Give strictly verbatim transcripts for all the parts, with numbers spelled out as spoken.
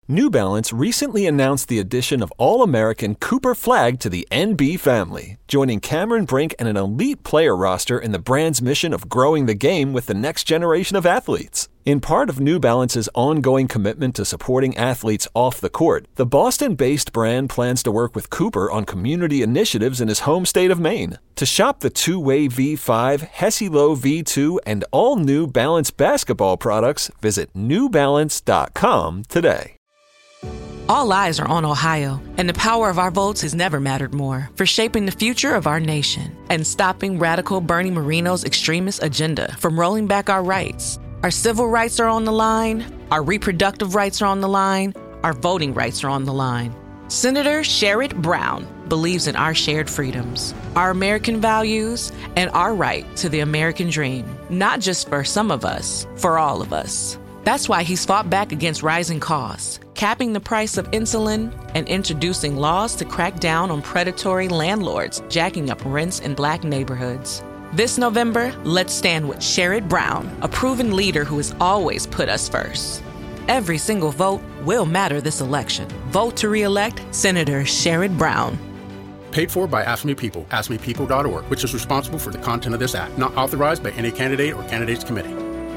New Balance recently announced the addition of All-American Cooper Flagg to the N B family, joining Cameron Brink and an elite player roster in the brand's mission of growing the game with the next generation of athletes. In part of New Balance's ongoing commitment to supporting athletes off the court, the Boston-based brand plans to work with Cooper on community initiatives in his home state of Maine. To shop the two-way V five, Hesi-Lo V two, and all New Balance basketball products, visit new balance dot com today. All eyes are on Ohio, and the power of our votes has never mattered more for shaping the future of our nation and stopping radical Bernie Moreno's extremist agenda from rolling back our rights. Our civil rights are on the line, our reproductive rights are on the line, our voting rights are on the line. Senator Sherrod Brown believes in our shared freedoms, our American values, and our right to the American dream, not just for some of us, for all of us. That's why he's fought back against rising costs, capping the price of insulin, and introducing laws to crack down on predatory landlords jacking up rents in Black neighborhoods. This November, let's stand with Sherrod Brown, a proven leader who has always put us first. Every single vote will matter this election. Vote to re-elect Senator Sherrod Brown. Paid for by Ask Me People, ask me people dot org, which is responsible for the content of this act. Not authorized by any candidate or candidates committee.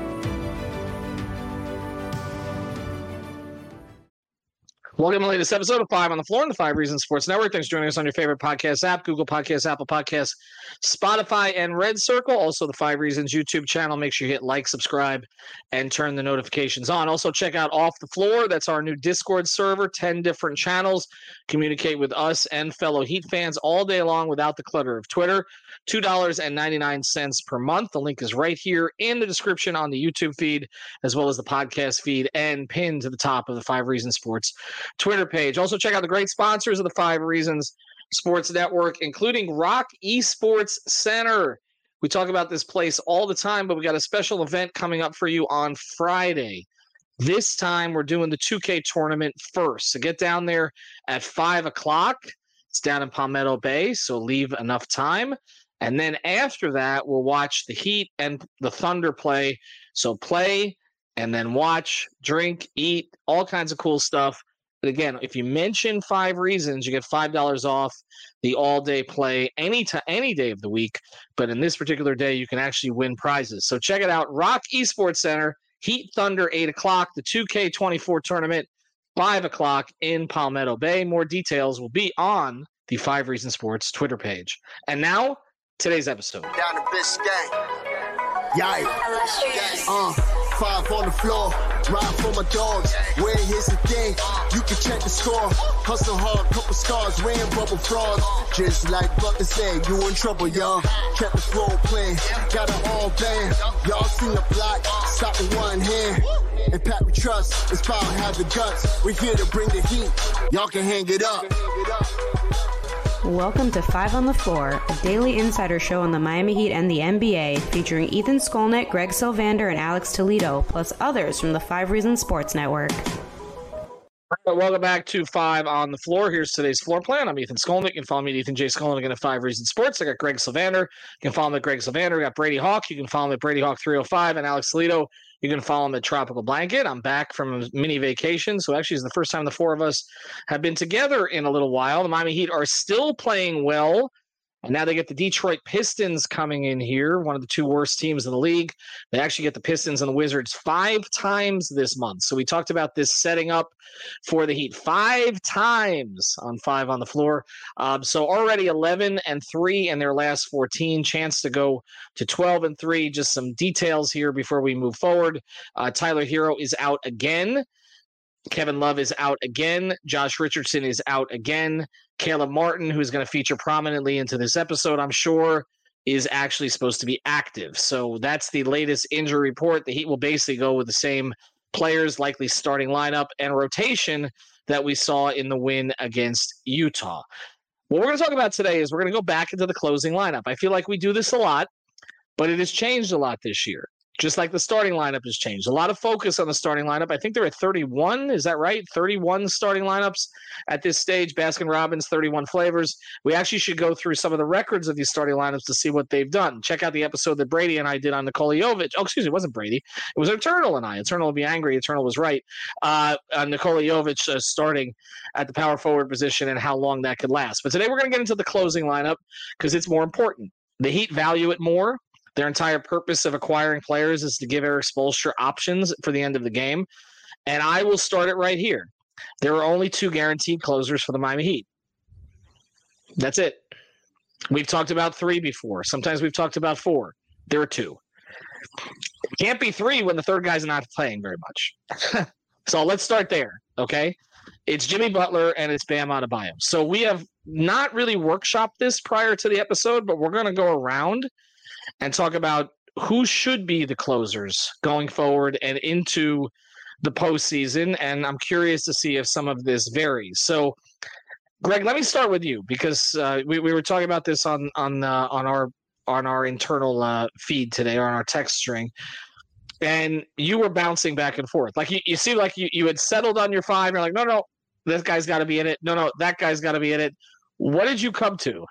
Welcome to the latest episode of Five on the Floor on the Five Reasons Sports Network. Thanks for joining us on your favorite podcast app, Google Podcasts, Apple Podcasts, Spotify, and Red Circle. Also, the Five Reasons YouTube channel. Make sure you hit like, subscribe, and turn the notifications on. Also, check out Off the Floor. That's our new Discord server, ten different channels. Communicate with us and fellow Heat fans all day long without the clutter of Twitter. two dollars and ninety-nine cents per month. The link is right here in the description on the YouTube feed, as well as the podcast feed, and pinned to the top of the Five Reasons Sports Twitter page. Also, check out the great sponsors of the Five Reasons Sports Network, including Rock Esports Center. We talk about this place all the time, but we got a special event coming up for you on Friday. This time, we're doing the two K tournament first. So get down there at five o'clock. It's down in Palmetto Bay, so leave enough time. And then after that, we'll watch the Heat and the Thunder play. So play and then watch, drink, eat, all kinds of cool stuff. But again, if you mention Five Reasons, you get five dollars off the all-day play any to any day of the week. But in this particular day, you can actually win prizes. So check it out. Rock Esports Center, Heat Thunder, eight o'clock. The two K twenty-four tournament, five o'clock in Palmetto Bay. More details will be on the Five Reasons Sports Twitter page. And now, today's episode. Down to Biscayne. Yikes. Uh, five on the floor. Ride for my dogs. Where here's the thing. You can check the score. Hustle hard, couple scars. Wearing rubber frauds. Just like Bucket said, you in trouble, y'all. Kept the flow playing. Got it all banned. Y'all seen the block. Stop with one hand. And Pat we trust. It's power, have the guts. We're here to bring the heat. Y'all can hang it up. Welcome to Five on the Floor, a daily insider show on the Miami Heat and the N B A, featuring Ethan Skolnick, Greg Sylvander, and Alex Toledo, plus others from the Five Reasons Sports Network. Welcome back to Five on the Floor. Here's today's floor plan. I'm Ethan Skolnick. You can follow me at Ethan J. Skolnick at Five Reasons Sports. I got Greg Sylvander. You can follow me at Greg Sylvander. I got Brady Hawk. You can follow me at Brady Hawk three oh five, and Alex Toledo. You can follow him at Tropical Blanket. I'm back from a mini vacation, so actually it's the first time the four of us have been together in a little while. The Miami Heat are still playing well, and now they get the Detroit Pistons coming in here, one of the two worst teams in the league. They actually get the Pistons and the Wizards five times this month. So we talked about this setting up for the Heat five times on Five on the Floor. Um, so already eleven and three in their last fourteen. Chance to go to twelve and three. Just some details here before we move forward. Uh, Tyler Hero is out again. Kevin Love is out again. Josh Richardson is out again. Caleb Martin, who's going to feature prominently into this episode, I'm sure, is actually supposed to be active. So that's the latest injury report. The Heat will basically go with the same players, likely starting lineup and rotation that we saw in the win against Utah. What we're going to talk about today is we're going to go back into the closing lineup. I feel like we do this a lot, but it has changed a lot this year. just like the starting lineup has changed. A lot of focus on the starting lineup. I think they're at thirty-one. Is that right? thirty-one starting lineups at this stage. Baskin-Robbins, thirty-one flavors. We actually should go through some of the records of these starting lineups to see what they've done. Check out the episode that Brady and I did on Nikola Jovic. Oh, excuse me, it wasn't Brady. It was Eternal and I. Eternal will be angry. Eternal was right. Uh, on Nikola Jovic uh, starting at the power forward position and how long that could last. But today we're going to get into the closing lineup because it's more important. The Heat value it more. Their entire purpose of acquiring players is to give Erik Spoelstra options for the end of the game. And I will start it right here. There are only two guaranteed closers for the Miami Heat. That's it. We've talked about three before. Sometimes we've talked about four. There are two. Can't be three when the third guy's not playing very much. So let's start there, okay? It's Jimmy Butler and it's Bam Adebayo. So we have not really workshopped this prior to the episode, but we're going to go around and talk about who should be the closers going forward and into the postseason. And I'm curious to see if some of this varies. So, Greg, let me start with you because uh, we, we were talking about this on on uh, on our on our internal uh, feed today or on our text string. And you were bouncing back and forth. Like you, you seem like you, you had settled on your five. You're like, no, no, this guy's got to be in it. No, no, that guy's got to be in it. What did you come to?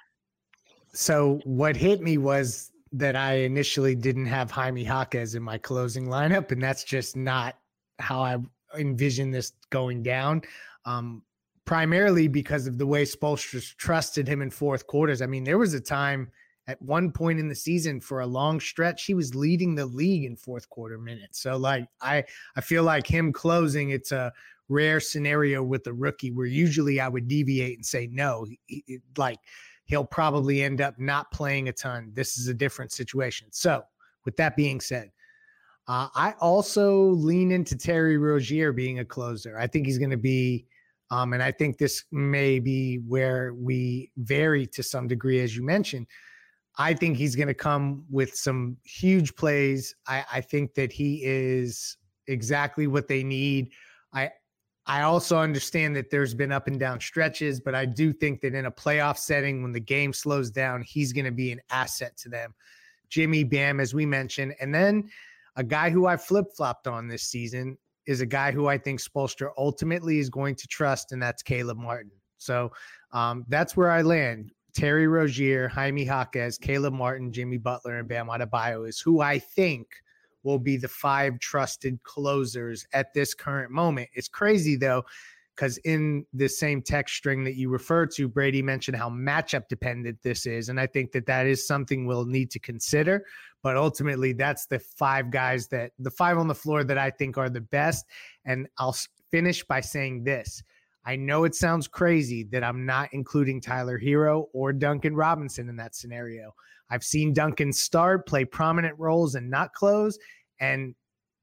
So what hit me was that I initially didn't have Jaime Jaquez in my closing lineup, and that's just not how I envisioned this going down, um, primarily because of the way Spoelstra trusted him in fourth quarters. I mean, there was a time at one point in the season for a long stretch, he was leading the league in fourth quarter minutes. So, like, I, I feel like him closing, it's a rare scenario with a rookie where usually I would deviate and say no, he, he, like – he'll probably end up not playing a ton. This is a different situation. So with that being said, uh, I also lean into Terry Rozier being a closer. I think he's going to be, um, and I think this may be where we vary to some degree, as you mentioned. I think he's going to come with some huge plays. I, I think that he is exactly what they need. I, I also understand that there's been up and down stretches, but I do think that in a playoff setting, when the game slows down, he's going to be an asset to them. Jimmy, Bam, as we mentioned. And then a guy who I flip-flopped on this season is a guy who I think Spoelstra ultimately is going to trust, and that's Caleb Martin. So um, that's where I land. Terry Rozier, Jaime Jaquez, Caleb Martin, Jimmy Butler, and Bam Adebayo is who I think will be the five trusted closers at this current moment. It's crazy, though, because in the same text string that you refer to, Brady mentioned how matchup dependent this is. And I think that that is something we'll need to consider. But ultimately, that's the five guys that the five on the floor that I think are the best. And I'll finish by saying this. I know it sounds crazy that I'm not including Tyler Hero or Duncan Robinson in that scenario. I've seen Duncan start, play prominent roles, and not close. And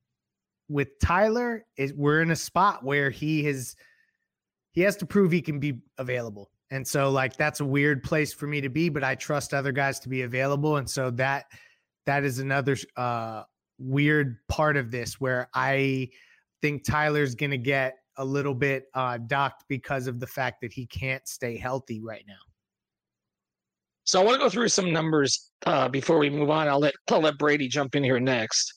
with Tyler, is we're in a spot where he has he has to prove he can be available. And so, like, that's a weird place for me to be, but I trust other guys to be available. And so that that is another uh, weird part of this where I think Tyler's going to get a little bit uh, docked because of the fact that he can't stay healthy right now. So I want to go through some numbers uh, before we move on. I'll let I'll let Brady jump in here next.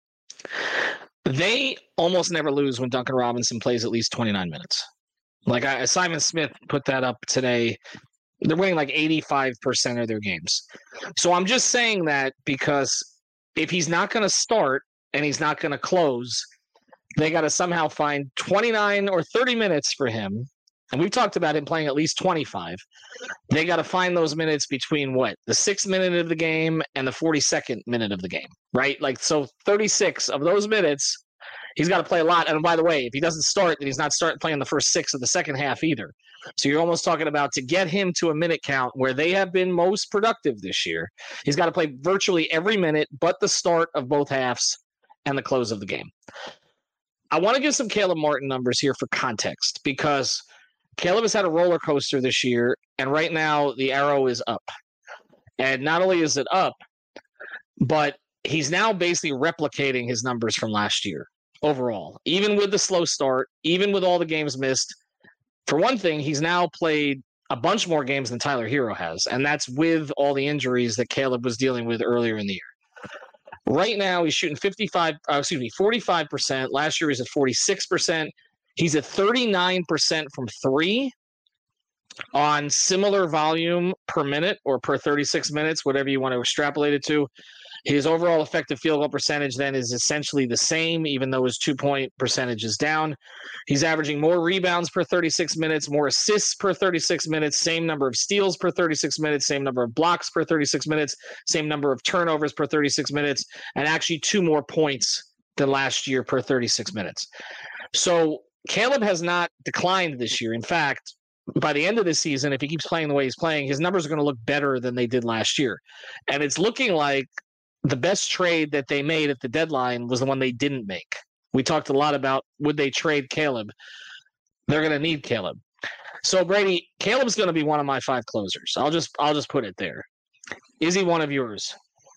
They almost never lose when Duncan Robinson plays at least twenty-nine minutes. Like I, Simon Smith put that up today. They're winning like eighty-five percent of their games. So I'm just saying that because if he's not going to start and he's not going to close, they got to somehow find twenty-nine or thirty minutes for him. And we've talked about him playing at least twenty-five. They got to find those minutes between what? The sixth minute of the game and the forty-second minute of the game, right? Like, so thirty-six of those minutes, he's got to play a lot. And by the way, if he doesn't start, then he's not starting playing the first six of the second half either. So you're almost talking about to get him to a minute count where they have been most productive this year, he's got to play virtually every minute but the start of both halves and the close of the game. I want to give some Caleb Martin numbers here for context because Caleb has had a roller coaster this year, and right now the arrow is up. And not only is it up, but he's now basically replicating his numbers from last year overall, even with the slow start, even with all the games missed. For one thing, he's now played a bunch more games than Tyler Hero has, and that's with all the injuries that Caleb was dealing with earlier in the year. Right now, he's shooting fifty-five, uh, excuse me, forty-five percent. Last year, he was at forty-six percent. He's at thirty-nine percent from three on similar volume per minute or per thirty-six minutes, whatever you want to extrapolate it to. His overall effective field goal percentage then is essentially the same, even though his two-point percentage is down. He's averaging more rebounds per thirty-six minutes, more assists per thirty-six minutes, same number of steals per thirty-six minutes, same number of blocks per thirty-six minutes, same number of turnovers per thirty-six minutes, and actually two more points than last year per thirty-six minutes. So Caleb has not declined this year. In fact, by the end of this season, if he keeps playing the way he's playing, his numbers are going to look better than they did last year. And it's looking like the best trade that they made at the deadline was the one they didn't make. We talked a lot about would they trade Caleb. They're going to need Caleb. So Brady, Caleb's going to be one of my five closers. I'll just I'll just put it there. Is he one of yours?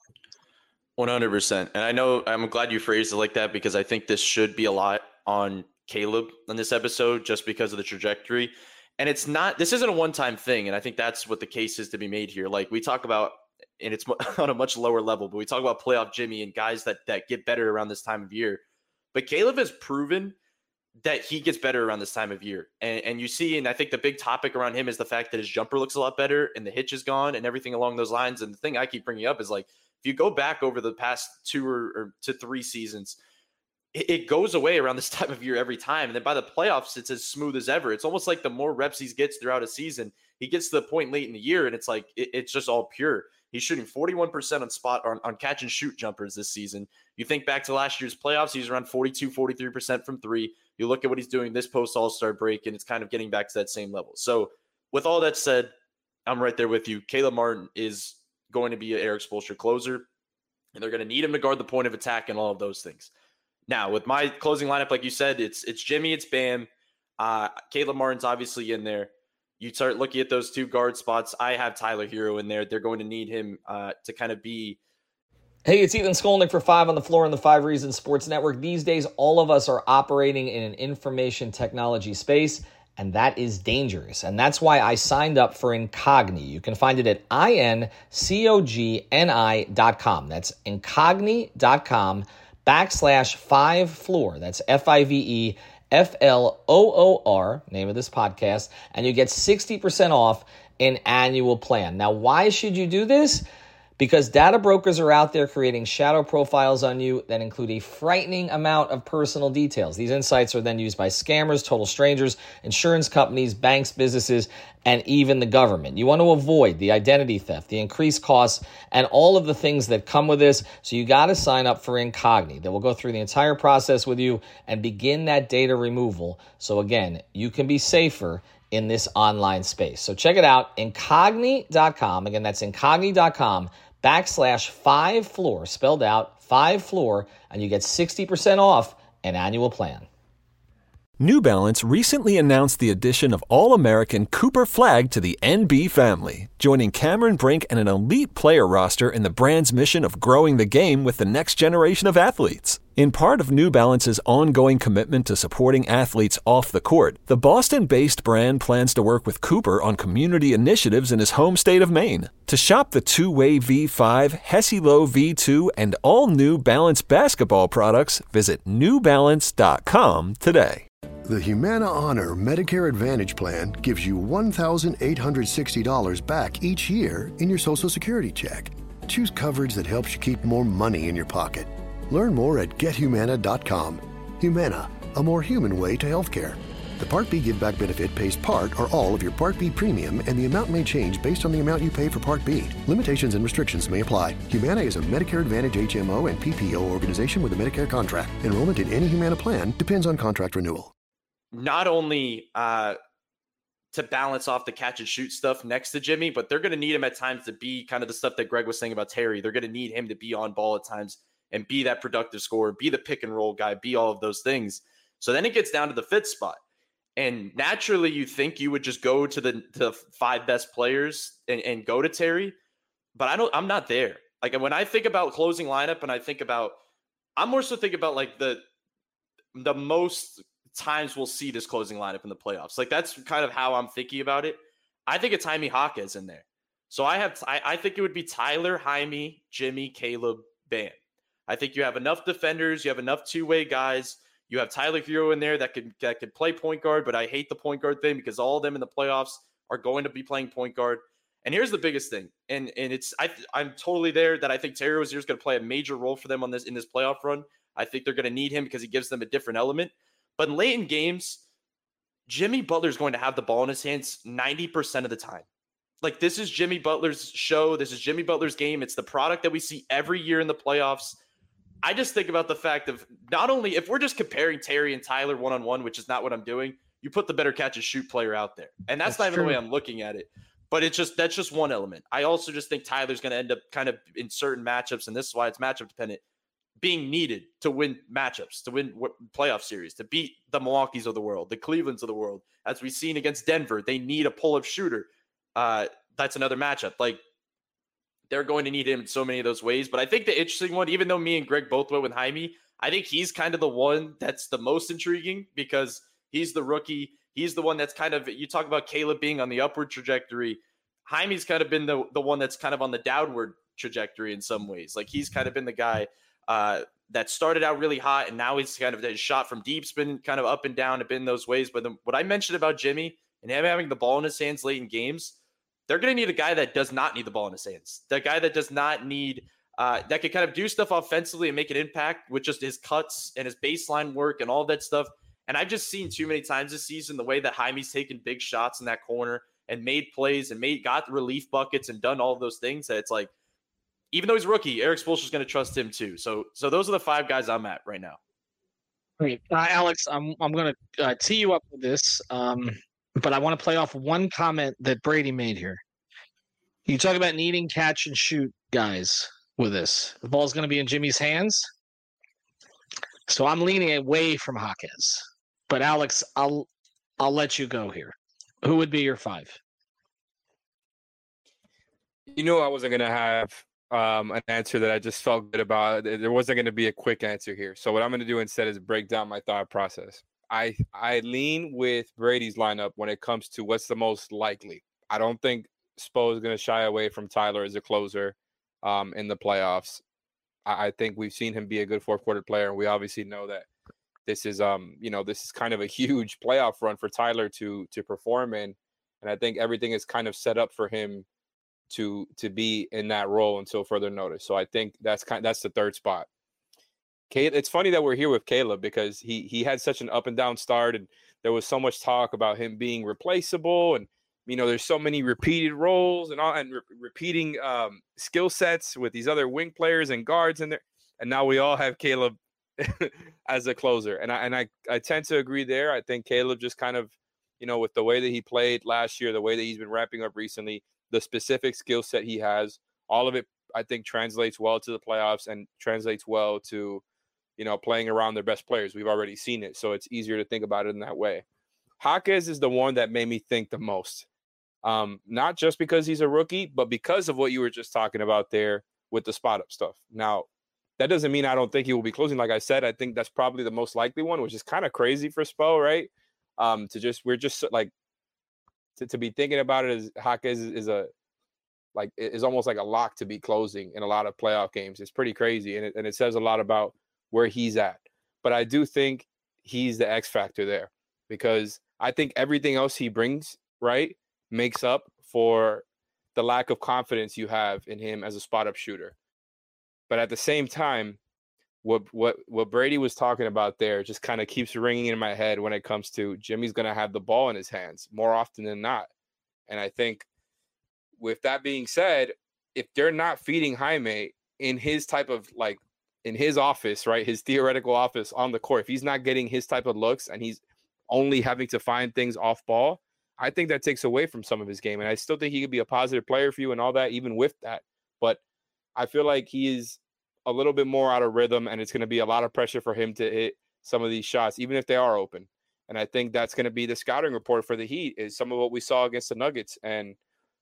one hundred percent. And I know I'm glad you phrased it like that because I think this should be a lot on Caleb in this episode just because of the trajectory. And it's not, this isn't a one-time thing. And I think that's what the case is to be made here. Like we talk about, and it's on a much lower level, but we talk about playoff Jimmy and guys that that get better around this time of year. But Caleb has proven that he gets better around this time of year. And, and you see, and I think the big topic around him is the fact that his jumper looks a lot better and the hitch is gone and everything along those lines. And the thing I keep bringing up is like, if you go back over the past two or, or to three seasons, it, it goes away around this time of year every time. And then by the playoffs, it's as smooth as ever. It's almost like the more reps he gets throughout a season, he gets to the point late in the year and it's like, it, it's just all pure. He's shooting forty-one percent on spot on, on catch and shoot jumpers this season. You think back to last year's playoffs, he's around forty-two, forty-three percent from three. You look at what he's doing this post All-Star break, and it's kind of getting back to that same level. So with all that said, I'm right there with you. Caleb Martin is going to be an Erik Spoelstra closer, and they're going to need him to guard the point of attack and all of those things. Now, with my closing lineup, like you said, it's it's Jimmy, it's Bam. Uh, Caleb Martin's obviously in there. You start looking at those two guard spots. I have Tyler Hero in there. They're going to need him uh, to kind of be. Hey, it's Ethan Skolnick for Five on the Floor on the Five Reasons Sports Network. These days, all of us are operating in an information technology space, and that is dangerous. And that's why I signed up for Incogni. You can find it at I N C O G N I dot com. That's incogni dot com backslash five floor. That's F I V E F L O O R, name of this podcast, and you get sixty percent off an annual plan. Now, why should you do this? Because data brokers are out there creating shadow profiles on you that include a frightening amount of personal details. These insights are then used by scammers, total strangers, insurance companies, banks, businesses, and even the government. You want to avoid the identity theft, the increased costs, and all of the things that come with this. So you got to sign up for Incogni. They will go through the entire process with you and begin that data removal. So again, you can be safer in this online space. So check it out, incogni dot com. Again, that's incogni dot com backslash five floor, spelled out five floor, and you get sixty percent off an annual plan. New Balance recently announced the addition of All-American Cooper Flag to the N B family, joining Cameron Brink and an elite player roster in the brand's mission of growing the game with the next generation of athletes. In part of New Balance's ongoing commitment to supporting athletes off the court, the Boston-based brand plans to work with Cooper on community initiatives in his home state of Maine. To shop the two-way V five, Hesi-Lo V two, and all New Balance basketball products, visit new balance dot com today. The Humana Honor Medicare Advantage Plan gives you one thousand eight hundred sixty dollars back each year in your Social Security check. Choose coverage that helps you keep more money in your pocket. Learn more at get humana dot com. Humana, a more human way to healthcare. The Part B Give Back benefit pays part or all of your Part B premium, and the amount may change based on the amount you pay for Part B. Limitations and restrictions may apply. Humana is a Medicare Advantage H M O and P P O organization with a Medicare contract. Enrollment in any Humana plan depends on contract renewal. Not only uh, to balance off the catch and shoot stuff next to Jimmy, but they're going to need him at times to be kind of the stuff that Greg was saying about Terry. They're going to need him to be on ball at times and be that productive scorer, be the pick and roll guy, be all of those things. So then it gets down to the fifth spot. And naturally you think you would just go to the, to the five best players and, and go to Terry, but I don't, I'm not there. Like when I think about closing lineup and I think about, I'm more so thinking about like the, the most times we'll see this closing lineup in the playoffs. Like that's kind of how I'm thinking about it. I think it's Jaime Jaquez in there. So I have, I, I think it would be Tyler, Jaime, Jimmy, Caleb, Bam. I think you have enough defenders. You have enough two-way guys. You have Tyler Hero in there that could, that could play point guard, but I hate the point guard thing because all of them in the playoffs are going to be playing point guard. And here's the biggest thing, and and it's I, I'm totally there that I think Terry Rozier is going to play a major role for them on this in this playoff run. I think they're going to need him because he gives them a different element. But in late in games, Jimmy Butler is going to have the ball in his hands ninety percent of the time. Like, this is Jimmy Butler's show. This is Jimmy Butler's game. It's the product that we see every year in the playoffs. I just think about the fact of not only if we're just comparing Terry and Tyler one-on-one, which is not what I'm doing, you put the better catch and shoot player out there. And that's, that's not even true. The way I'm looking at it. But it's just that's just one element. I also just think Tyler's going to end up kind of in certain matchups, and this is why it's matchup dependent, being needed to win matchups, to win playoff series, to beat the Milwaukees of the world, the Clevelands of the world. As we've seen against Denver, they need a pull-up shooter. Uh, that's another matchup. Like, they're going to need him in so many of those ways. But I think the interesting one, even though me and Greg both went with Jaime, I think he's kind of the one that's the most intriguing because he's the rookie. He's the one that's kind of, you talk about Caleb being on the upward trajectory. Jaime's kind of been the, the one that's kind of on the downward trajectory in some ways. Like, he's kind of been the guy uh, that started out really hot, and now he's kind of, his shot from deep's been kind of up and down, have been those ways. But the, what I mentioned about Jimmy and him having the ball in his hands late in games, they're going to need a guy that does not need the ball in his hands. The guy that does not need, uh, that can kind of do stuff offensively and make an impact with just his cuts and his baseline work and all that stuff. And I've just seen too many times this season the way that Jaime's taken big shots in that corner and made plays and made got relief buckets and done all of those things that it's like, even though he's a rookie, Eric Spoelstra's going to trust him too. So, so those are the five guys I'm at right now. Great, uh, Alex. I'm I'm going to uh, tee you up with this, um, but I want to play off one comment that Brady made here. You talk about needing catch and shoot guys with this. The ball's going to be in Jimmy's hands, so I'm leaning away from Jaquez. But Alex, I'll I'll let you go here. Who would be your five? You know, I wasn't going to have um, an answer that I just felt good about. There wasn't going to be a quick answer here. So what I'm going to do instead is break down my thought process. I I lean with Brady's lineup when it comes to what's the most likely. I don't think Spo is going to shy away from Tyler as a closer um, in the playoffs. I, I think we've seen him be a good fourth quarter player, and we obviously know that this is um you know this is kind of a huge playoff run for Tyler to to perform in, and I think everything is kind of set up for him to to be in that role until further notice. So I think that's kind that's the third spot. Caleb, it's funny that we're here with Caleb because he he had such an up and down start, and there was so much talk about him being replaceable, and you know there's so many repeated roles and all and re- repeating um, skill sets with these other wing players and guards in there, and now we all have Caleb as a closer, and I and I I tend to agree there. I think Caleb just kind of, you know, with the way that he played last year, the way that he's been ramping up recently, the specific skill set he has, all of it, I think translates well to the playoffs and translates well to, you know, playing around their best players. We've already seen it, so it's easier to think about it in that way. Jaquez is the one that made me think the most, um, not just because he's a rookie, but because of what you were just talking about there with the spot up stuff. Now, that doesn't mean I don't think he will be closing. Like I said, I think that's probably the most likely one, which is kind of crazy for Spo, right? Um, to just we're just like to, to be thinking about it as Jaquez is, is a like is almost like a lock to be closing in a lot of playoff games. It's pretty crazy, and it, and it says a lot about where he's at. But I do think he's the X factor there because I think everything else he brings, right, makes up for the lack of confidence you have in him as a spot up shooter. But at the same time, what what what Brady was talking about there just kind of keeps ringing in my head when it comes to Jimmy's going to have the ball in his hands more often than not. And I think with that being said, if they're not feeding Jaime in his type of like in his office, right, his theoretical office on the court, if he's not getting his type of looks and he's only having to find things off ball, I think that takes away from some of his game. And I still think he could be a positive player for you and all that, even with that. But I feel like he is a little bit more out of rhythm, and it's going to be a lot of pressure for him to hit some of these shots, even if they are open. And I think that's going to be the scouting report for the Heat is some of what we saw against the Nuggets. And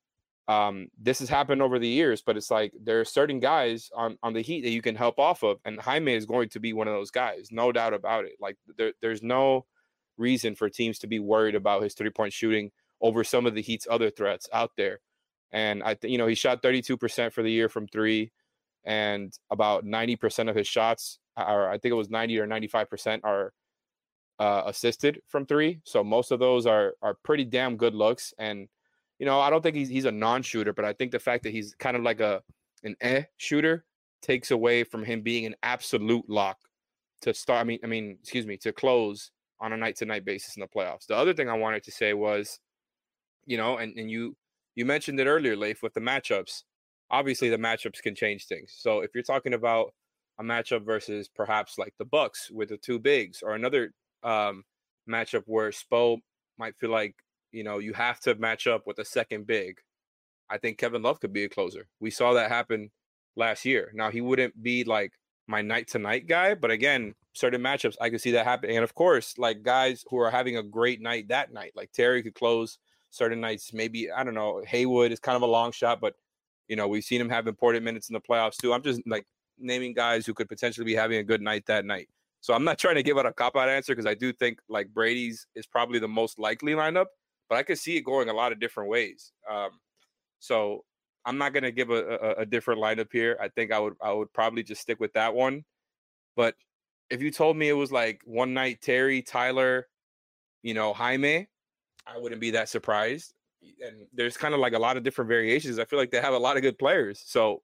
um, this has happened over the years, but it's like there are certain guys on, on the Heat that you can help off of, and Jaime is going to be one of those guys, no doubt about it. Like there, there's no reason for teams to be worried about his three-point shooting over some of the Heat's other threats out there. And I think, you know, he shot thirty-two percent for the year from three. and about ninety percent of his shots are, I think it was ninety or ninety-five percent are uh, assisted from three. So most of those are are pretty damn good looks. And, you know, I don't think he's he's a non-shooter, but I think the fact that he's kind of like a an eh shooter takes away from him being an absolute lock to start. I mean, I mean, excuse me, to close on a night-to-night basis in the playoffs. The other thing I wanted to say was, you know, and, and you you mentioned it earlier, Leif, with the matchups. Obviously, the matchups can change things. So if you're talking about a matchup versus perhaps like the Bucks with the two bigs, or another um, matchup where Spo might feel like, you know, you have to match up with a second big, I think Kevin Love could be a closer. We saw that happen last year. Now, he wouldn't be like my night-to-night guy, but again, certain matchups, I could see that happening. And of course, like guys who are having a great night that night, like Terry could close certain nights. Maybe, I don't know, Haywood is kind of a long shot, but, you know, we've seen him have important minutes in the playoffs too. I'm just like naming guys who could potentially be having a good night that night. So I'm not trying to give out a cop-out answer, because I do think like Brady's is probably the most likely lineup, but I could see it going a lot of different ways. Um, so I'm not going to give a, a, a different lineup here. I think I would I would probably just stick with that one. But if you told me it was like one night Terry, Tyler, you know, Jaime, I wouldn't be that surprised. And there's kind of like a lot of different variations. I feel like they have a lot of good players. So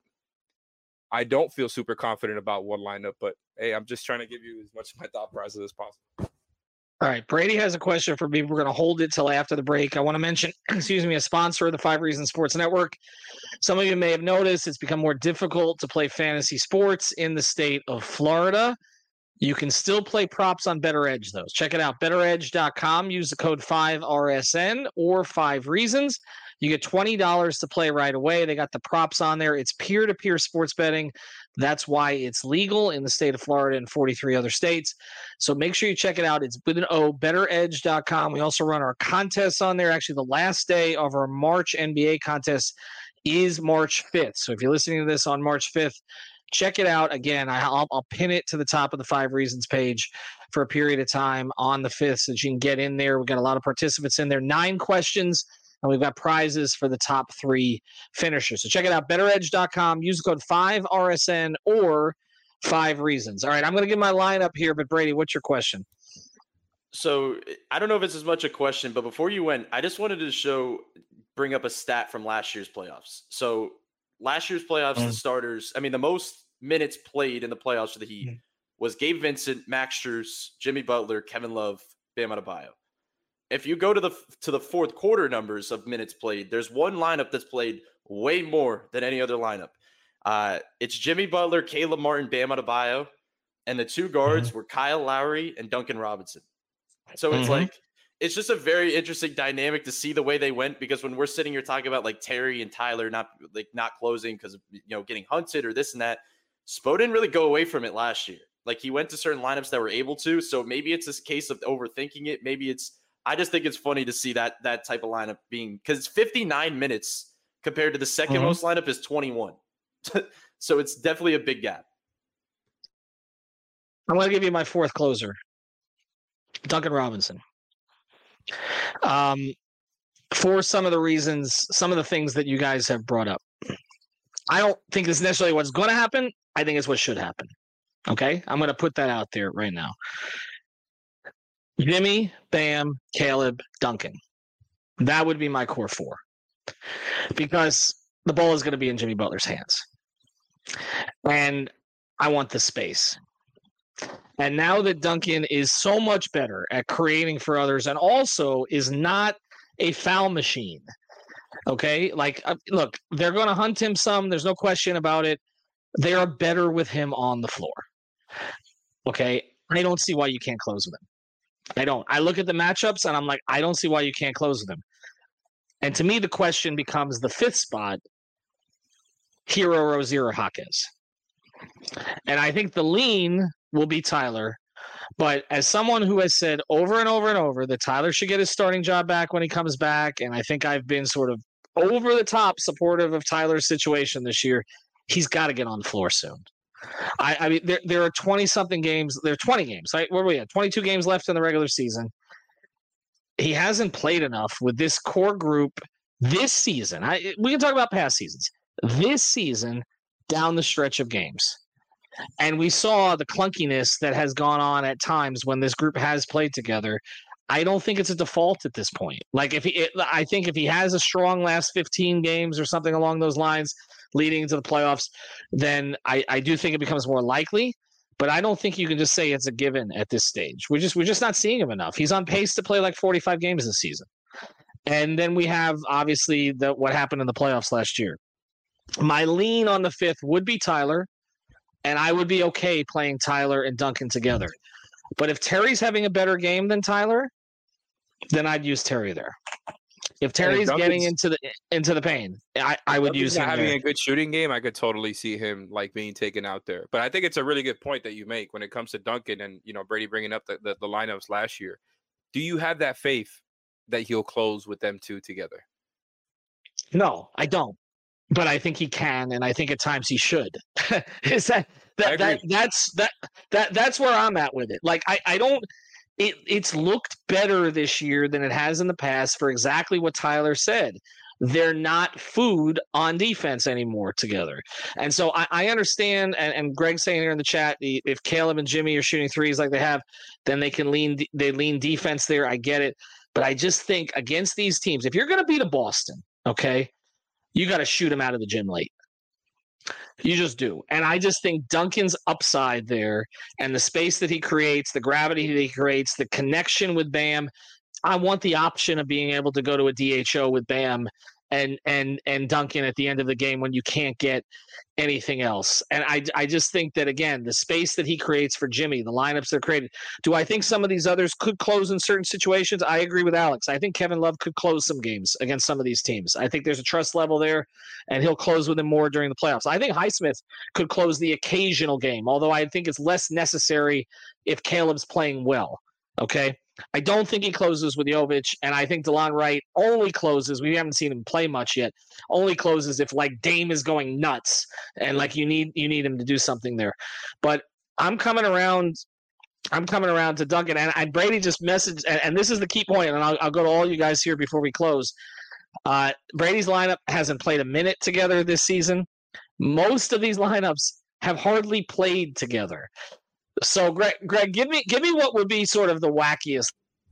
I don't feel super confident about one lineup, but hey, I'm just trying to give you as much of my thought process as possible. All right, Brady has a question for me. We're going to hold it till after the break. I want to mention, excuse me, a sponsor of the Five Reasons Sports Network. Some of you may have noticed it's become more difficult to play fantasy sports in the state of Florida. You can still play props on Better Edge, though. Check it out, better edge dot com. Use the code five R S N or five reasons. You get twenty dollars to play right away. They got the props on there. It's peer-to-peer sports betting. That's why it's legal in the state of Florida and forty-three other states. So make sure you check it out. It's with an O, better edge dot com. We also run our contests on there. Actually, the last day of our March N B A contest is March fifth. So if you're listening to this on March fifth, check it out. Again, I'll, I'll pin it to the top of the Five Reasons page for a period of time on the fifth so that you can get in there. We've got a lot of participants in there. Nine questions, and we've got prizes for the top three finishers. So check it out, better edge dot com. Use the code five R S N or five reasons. All right, I'm going to give my lineup here, but Brady, what's your question? So I don't know if it's as much a question, but before you went, I just wanted to show, bring up a stat from last year's playoffs. So last year's playoffs, mm. the starters, I mean, the most minutes played in the playoffs for the Heat mm. was Gabe Vincent, Max Strus, Jimmy Butler, Kevin Love, Bam Adebayo. If you go to the to the fourth quarter numbers of minutes played, there's one lineup that's played way more than any other lineup. Uh, it's Jimmy Butler, Caleb Martin, Bam Adebayo, and the two guards mm-hmm. were Kyle Lowry and Duncan Robinson. So it's mm-hmm. like, it's just a very interesting dynamic to see the way they went, because when we're sitting here talking about like Terry and Tyler not like not closing because of, you know, getting hunted or this and that, Spo didn't really go away from it last year. Like, he went to certain lineups that were able to. So maybe it's this case of overthinking it. Maybe it's, I just think it's funny to see that that type of lineup being, because it's fifty-nine minutes compared to the second mm-hmm. most lineup is twenty-one. So it's definitely a big gap. I'm going to give you my fourth closer, Duncan Robinson. Um, for some of the reasons, some of the things that you guys have brought up. I don't think it's necessarily what's going to happen. I think it's what should happen. Okay? I'm going to put that out there right now. Jimmy, Bam, Caleb, Duncan. That would be my core four. Because the ball is going to be in Jimmy Butler's hands. And I want the space. And now that Duncan is so much better at creating for others and also is not a foul machine, okay? Like, uh, look, they're going to hunt him some. There's no question about it. They are better with him on the floor, okay? I don't see why you can't close with him. I don't. I look at the matchups, and I'm like, I don't see why you can't close with him. And to me, the question becomes the fifth spot, Hero, Rozier, or Jaquez. And I think the lean will be Tyler. But as someone who has said over and over and over that Tyler should get his starting job back when he comes back, and I think I've been sort of over the top supportive of Tyler's situation this year, he's got to get on the floor soon. I, I mean, there there are twenty-something games. There are twenty games, right? Where are we at? twenty-two games left in the regular season. He hasn't played enough with this core group this season. I, we can talk about past seasons. This season, down the stretch of games. And we saw the clunkiness that has gone on at times when this group has played together. I don't think it's a default at this point. Like if he, it, I think if he has a strong last fifteen games or something along those lines leading into the playoffs, then I, I do think it becomes more likely. But I don't think you can just say it's a given at this stage. We're just we're just not seeing him enough. He's on pace to play like forty-five games this season. And then we have obviously the what happened in the playoffs last year. My lean on the fifth would be Tyler, and I would be okay playing Tyler and Duncan together. But if Terry's having a better game than Tyler, then I'd use Terry there. If Terry's getting into the into the pain, I, I would use him having there. a good shooting game. I could totally see him like being taken out there. But I think it's a really good point that you make when it comes to Duncan and you know Brady bringing up the, the, the lineups last year. Do you have that faith that he'll close with them two together? No, I don't. But I think he can, and I think at times he should. Is that that, that that's that that that's where I'm at with it. Like I, I don't it it's looked better this year than it has in the past for exactly what Tyler said. They're not food on defense anymore together. And so I, I understand, and, and Greg's saying here in the chat, if Caleb and Jimmy are shooting threes like they have, then they can lean they lean defense there. I get it. But I just think against these teams, if you're going to beat a Boston, okay, you got to shoot him out of the gym late. You just do. And I just think Duncan's upside there and the space that he creates, the gravity that he creates, the connection with Bam, I want the option of being able to go to a D H O with Bam and and and Duncan at the end of the game when you can't get anything else. And I, I just think that, again, the space that he creates for Jimmy, the lineups that are created. Do I think some of these others could close in certain situations? I agree with Alex. I think Kevin Love could close some games against some of these teams. I think there's a trust level there, and he'll close with them more during the playoffs. I think Highsmith could close the occasional game, although I think it's less necessary if Caleb's playing well, okay? I don't think he closes with Jovic, and I think DeLon Wright only closes. We haven't seen him play much yet. Only closes if like Dame is going nuts, and like you need you need him to do something there. But I'm coming around. I'm coming around to Duncan, and, and Brady just messaged, and, and this is the key point, and I'll, I'll go to all you guys here before we close. Uh, Brady's lineup hasn't played a minute together this season. Most of these lineups have hardly played together. So, Greg, Greg, give me give me what would be sort of the wackiest.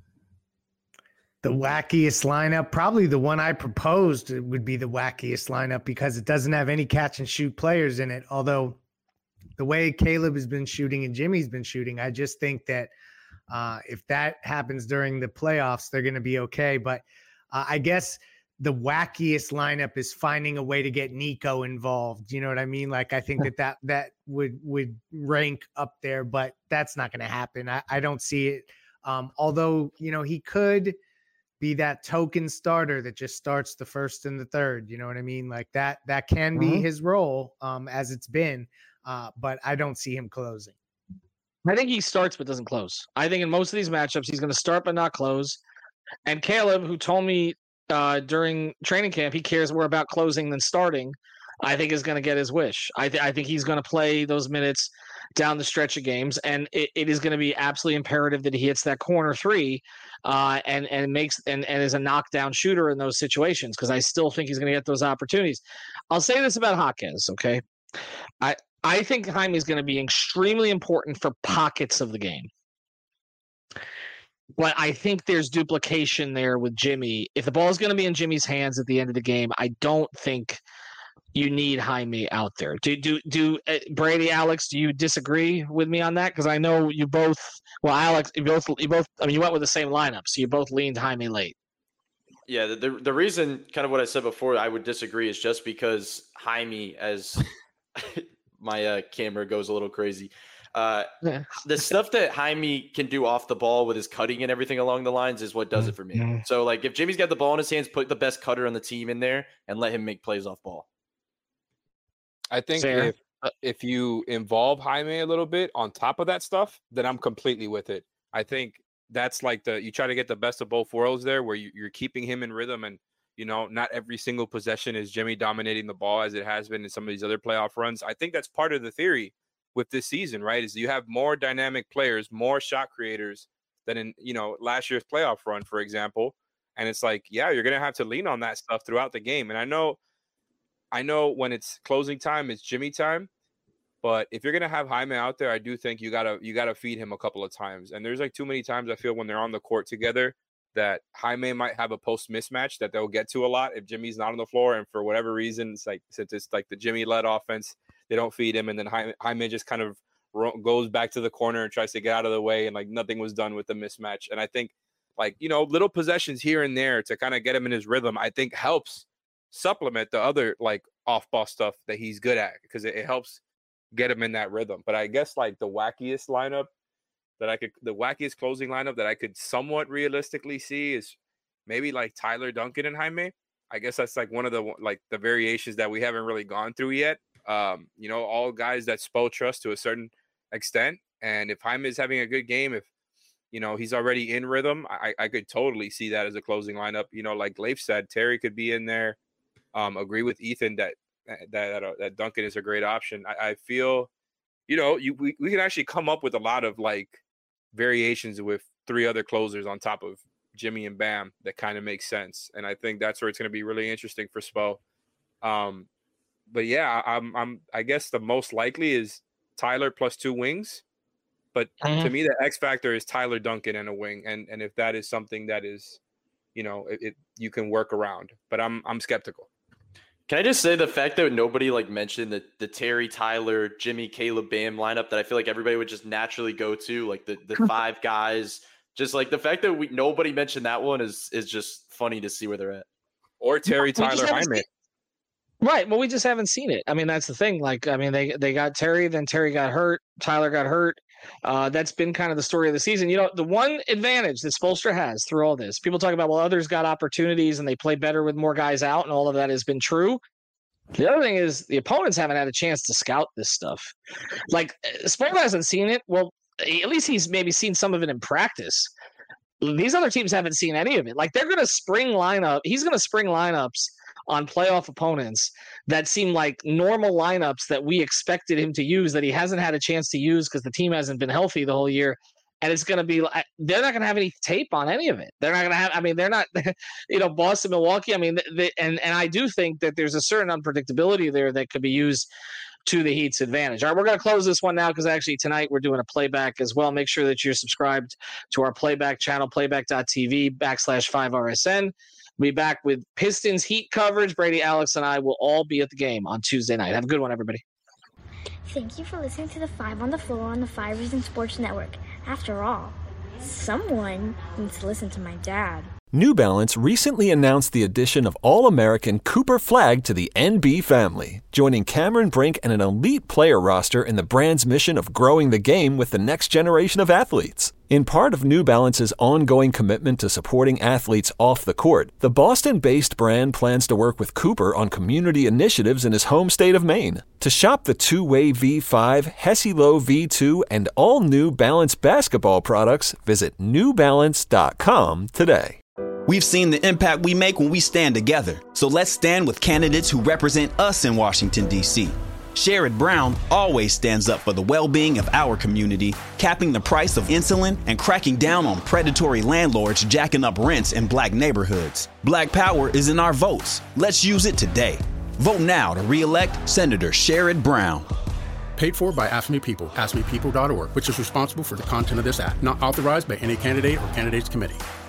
The wackiest lineup, probably the one I proposed would be the wackiest lineup because it doesn't have any catch and shoot players in it. Although the way Caleb has been shooting and Jimmy's been shooting, I just think that uh, if that happens during the playoffs, they're going to be okay. But uh, I guess the wackiest lineup is finding a way to get Nico involved. You know what I mean? Like, I think that that, that would, would rank up there, but that's not going to happen. I, I don't see it. Um, although, you know, he could be that token starter that just starts the first and the third, you know what I mean? Like that, that can be mm-hmm. his role um, as it's been, uh, but I don't see him closing. I think he starts, but doesn't close. I think in most of these matchups, he's going to start, but not close. And Caleb, who told me, Uh, during training camp, he cares more about closing than starting, I think is going to get his wish. I, th- I think he's going to play those minutes down the stretch of games, and it, it is going to be absolutely imperative that he hits that corner three uh, and and makes and, and is a knockdown shooter in those situations, because I still think he's going to get those opportunities. I'll say this about Jaquez, okay? I, I think Jaime is going to be extremely important for pockets of the game. But I think there's duplication there with Jimmy. If the ball is going to be in Jimmy's hands at the end of the game, I don't think you need Jaime out there. Do do do uh, Brady, Alex? Do you disagree with me on that? Because I know you both. Well, Alex, you both. You both. I mean, you went with the same lineup, so you both leaned Jaime late. Yeah, the, the the reason, kind of what I said before, I would disagree is just because Jaime, as my uh, camera goes a little crazy. Uh, yeah. The stuff that Jaime can do off the ball with his cutting and everything along the lines is what does it for me. Mm-hmm. So, like, if Jimmy's got the ball in his hands, put the best cutter on the team in there and let him make plays off ball. I think if if you involve Jaime a little bit on top of that stuff, then I'm completely with it. I think that's like the you try to get the best of both worlds there, where you, you're keeping him in rhythm, and you know, not every single possession is Jimmy dominating the ball as it has been in some of these other playoff runs. I think that's part of the theory with this season, right? Is you have more dynamic players, more shot creators than in, you know, last year's playoff run, for example. And it's like, yeah, you're going to have to lean on that stuff throughout the game. And I know I know when it's closing time, it's Jimmy time. But if you're gonna have Jaime out there, I do think you gotta you gotta feed him a couple of times. And there's like too many times I feel when they're on the court together that Jaime might have a post mismatch that they'll get to a lot if Jimmy's not on the floor. And for whatever reason, it's like since it's like the Jimmy led offense, they don't feed him, and then Jaime, Jaime just kind of ro- goes back to the corner and tries to get out of the way, and like nothing was done with the mismatch. And I think like you know little possessions here and there to kind of get him in his rhythm, I think helps supplement the other like off ball stuff that he's good at, because it, it helps get him in that rhythm. But I guess like the wackiest lineup that I could, the wackiest closing lineup that I could somewhat realistically see is maybe like Tyler Duncan and Jaime. I guess that's like one of the like the variations that we haven't really gone through yet. Um, you know, all guys that Spo trusts to a certain extent. And if Jaime is having a good game, if you know he's already in rhythm, I, I could totally see that as a closing lineup. You know, like Leif said, Terry could be in there. Um, agree with Ethan that that that, uh, that Duncan is a great option. I, I feel, you know, you we, we can actually come up with a lot of like variations with three other closers on top of Jimmy and Bam that kind of makes sense. And I think that's where it's going to be really interesting for Spo. Um, but yeah, I'm I'm I guess the most likely is Tyler plus two wings. But mm-hmm. to me, the X factor is Tyler Duncan and a wing, and and if that is something that is, you know, it, it you can work around. But I'm I'm skeptical. Can I just say the fact that nobody like mentioned the, the Terry, Tyler, Jimmy, Caleb, Bam lineup that I feel like everybody would just naturally go to, like the, the five guys, just like the fact that we nobody mentioned that one is is just funny to see where they're at. Or Terry, Tyler, Jaime. Right. Well, we just haven't seen it. I mean, that's the thing. Like, I mean, they, they got Terry, then Terry got hurt. Tyler got hurt. Uh, that's been kind of the story of the season. You know, the one advantage that Spoelstra has through all this, people talk about, well, others got opportunities and they play better with more guys out, and all of that has been true. The other thing is the opponents haven't had a chance to scout this stuff. Like, Spoelstra hasn't seen it. Well, at least he's maybe seen some of it in practice. These other teams haven't seen any of it. Like, they're going to spring lineup. He's going to spring lineups on playoff opponents that seem like normal lineups that we expected him to use that he hasn't had a chance to use because the team hasn't been healthy the whole year. And it's going to be like, they're not going to have any tape on any of it. They're not going to have, I mean, they're not, you know, Boston, Milwaukee. I mean, they, and, and I do think that there's a certain unpredictability there that could be used to the Heat's advantage. All right, we're going to close this one now because actually tonight we're doing a playback as well. Make sure that you're subscribed to our playback channel, playback.tv backslash 5RSN. We'll be back with Pistons Heat coverage. Brady, Alex, and I will all be at the game on Tuesday night. Have a good one, everybody. Thank you for listening to the Five on the Floor on the Five Reasons Sports Network. After all, someone needs to listen to my dad. New Balance recently announced the addition of All-American Cooper Flagg to the N B family, joining Cameron Brink and an elite player roster in the brand's mission of growing the game with the next generation of athletes. In part of New Balance's ongoing commitment to supporting athletes off the court, the Boston-based brand plans to work with Cooper on community initiatives in his home state of Maine. To shop the two-way V five, Hesi-Lo V two, and all New Balance basketball products, visit new balance dot com today. We've seen the impact we make when we stand together. So let's stand with candidates who represent us in Washington, D C Sherrod Brown always stands up for the well-being of our community, capping the price of insulin and cracking down on predatory landlords jacking up rents in black neighborhoods. Black power is in our votes. Let's use it today. Vote now to re-elect Senator Sherrod Brown. Paid for by Ask Me People, ask me people dot org, which is responsible for the content of this app. Not authorized by any candidate or candidates committee.